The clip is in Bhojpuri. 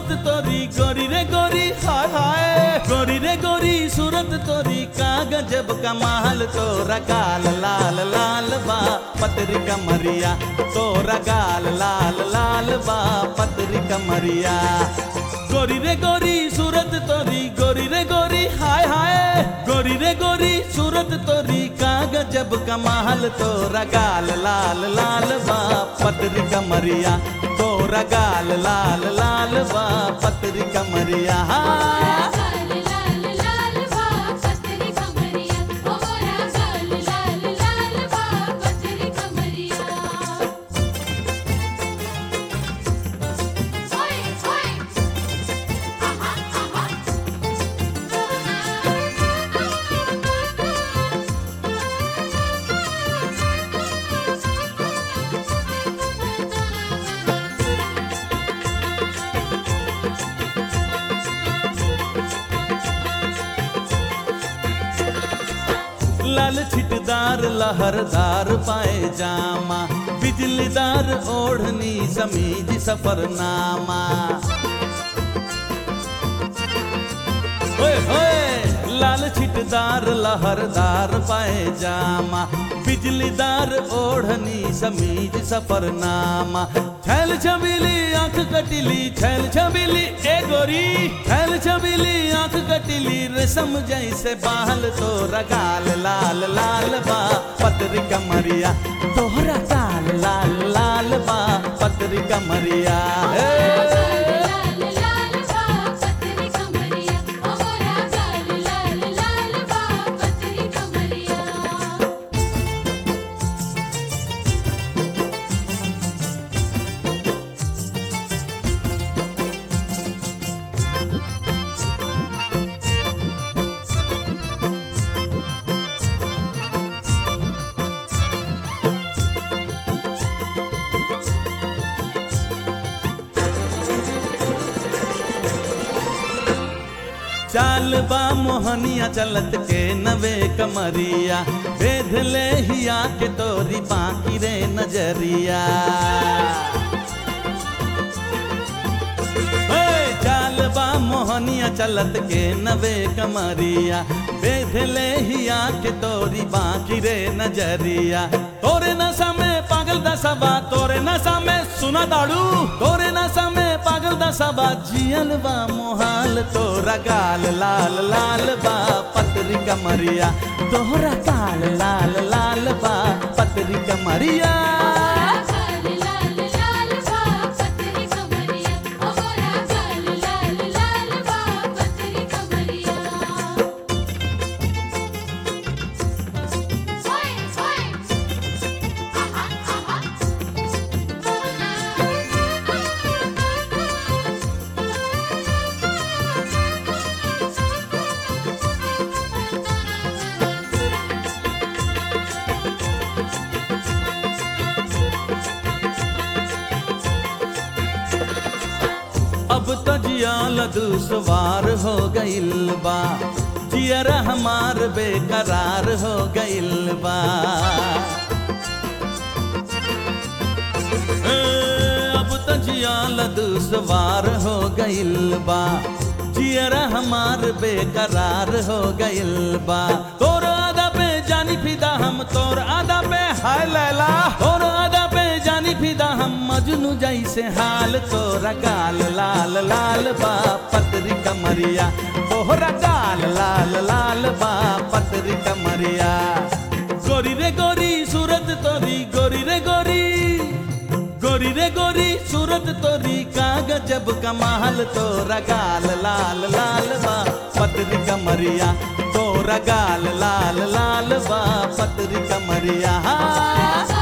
सूरत तोरी गोरी रे गोरी हाय हाय गोरी रे गोरी सूरत तोरी का गजब कमाल तोरा गाल लाल लाल बा पतरी कमरिया तोरा गाल लाल लाल बा पतरी कमरिया गोरी रे गोरी सूरत तोरी गोरी रे गोरी हाय हाय गोरी रे गोरी सूरत तोरी का गजब कमाल तोरा गाल लाल लाल बा पतरी कमरिया तोरा गाल लाल लाल बा पतरी कमरिया लाल छिटदार लहरदार पायजामा बिजलीदार ओढ़नी समीज सफरनामा ओए होए लाल छिटदार लहरदार पायजामा बिजलीदार ओढ़नी समीज सफरनामा छैल छबीली आंख कटिली छैल छबीली ए गोरी छैल छबीली आंख कटिली रेशम जैसे बाल तोरा गाल लाल लाल बा पतरी कमरिया तोहरा गाल लाल लाल बा पतरी कमरिया चाल बा मोहनिया चलत के नवे कमरिया बेध ले हिया के तोरी बाकी रे नजरिया चाल बा मोहनिया चलत के नवे कमरिया बेध ले हिया के तोरी बाकी रे नजरिया तोरे नशा में पागल दसबा तोरे नशा में सुना दाड़ू तोरे नशा में पागल दसबा जियल बा मोहाल तोरा गाल लाल लाल बा पतरी कमरिया तोहरा गाल लाल लाल बा पतरी कमरिया अब तो जियाल दुश्वार हो गइल बा जियरा हमार बेकरार हो गइल बा अब तो जियाल दुश्वार हो गइल बा जियरा हमार बेकरार हो गइल बा तोर आदा पे जानी फिदा हम तोर आदा पे हाय लैला तोर आदा पे जानी फिदा हम मजनू जैसे हाल तोरा गाल लाल लाल बा पतरी कमरिया तोहरा गाल लाल लाल बा पतरी कमरिया गोरी रे गोरी सूरत तोरी गोरी रे गोरी गोरी रे गोरी सूरत तोरी का गजब कमाल तोरा गाल लाल लाल बा पतरी कमरिया तोरा गाल लाल लाल बा पतरी कमरिया